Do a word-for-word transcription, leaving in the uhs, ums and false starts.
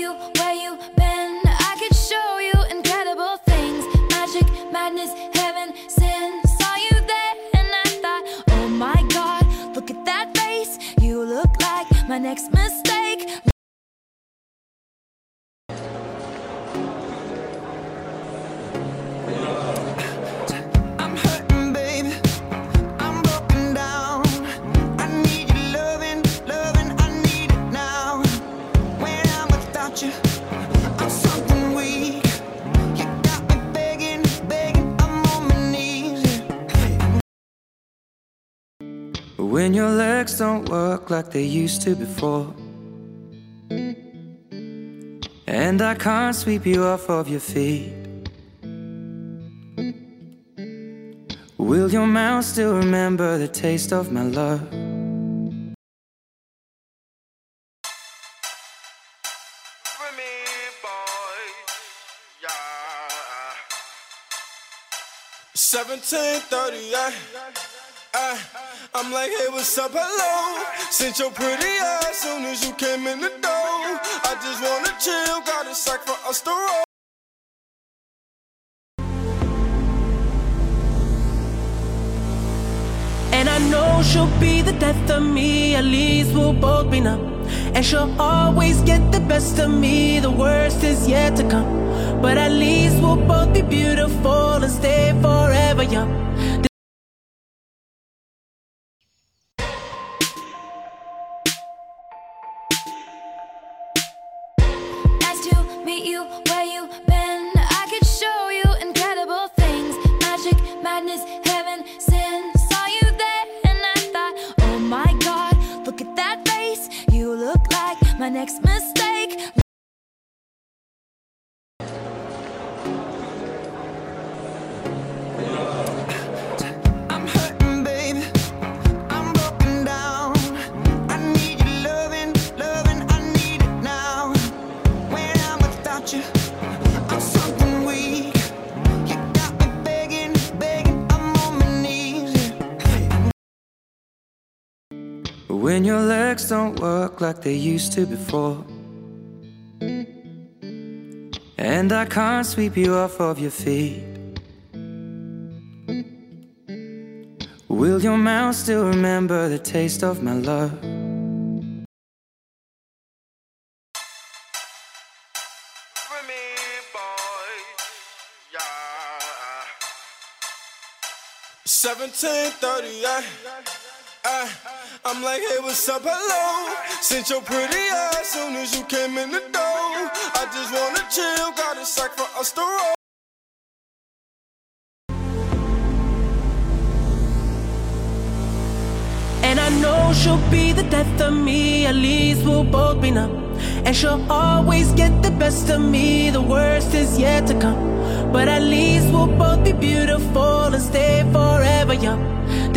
you where you been. I could show you incredible things. Magic, madness, heaven, sin. Saw you there and I thought, oh my God, look at that face. You look like my next mistake. When your legs don't work like they used to before, and I can't sweep you off of your feet, will your mouth still remember the taste of my love? seventeen thirty-eight, uh, I'm like, hey, what's up, hello? Sent your pretty ass soon as you came in the door. I just wanna chill, got a sack for us to roll. And I know she'll be the death of me, at least we'll both be numb. And she'll always get the best of me, the worst is yet to come. But at least we'll both be beautiful and stay forever young. Nice to meet you where you been. I could show you incredible things. Magic, madness, heaven, sin. Saw you there and I thought, oh my God, look at that face. You look like my next mistake. When your legs don't work like they used to before, and I can't sweep you off of your feet, will your mouth still remember the taste of my love? seventeen thirty-eight, uh, I'm like, hey, what's up, hello? Sent your pretty ass soon as you came in the door. I just wanna chill, got a sack for us to roll. And I know she'll be the death of me, at least we'll both be numb. And she'll always get the best of me, the worst is yet to come. But at least we'll both be beautiful and stay forever young.